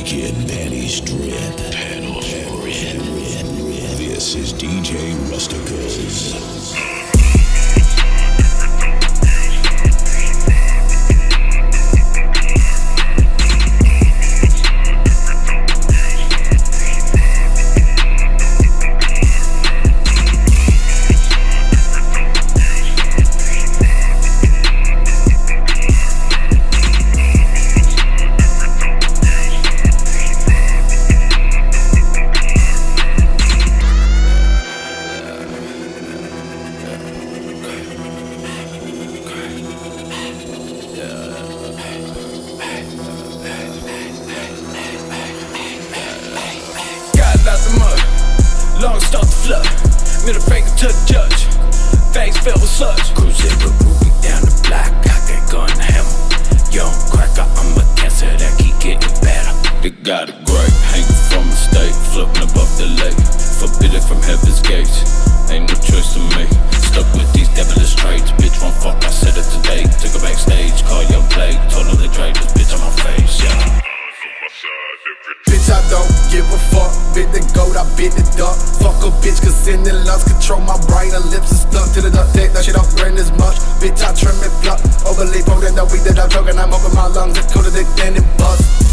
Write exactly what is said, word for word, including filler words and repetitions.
Naked panties drip. Panels rip. This is D J Rusticals. Long start to flood, middle finger to the judge. Thanks fell with such. Cruising, moving down the block. I got gun hammer. Young cracker, I'm a cancer that keep getting better. They got a grape hanging from a stake, floating above the lake. Forbidden from heaven's gates. Ain't no choice to make. Stuck with these devilish traits. Bitch, one fuck, I said it today. Took her backstage, call young plague. Told her they tried this bitch on my face, yeah. Bitch, I don't give a fuck. Bit the goat, I bit the duck. Fuck a bitch, cause in the lungs control my brain. Her lips are stuck to the duct tape. That shit don't burn as much. Bitch, I trim and pluck. Overly potent, the weed that I'm choking. I'm open my lungs, it's colder than it bust.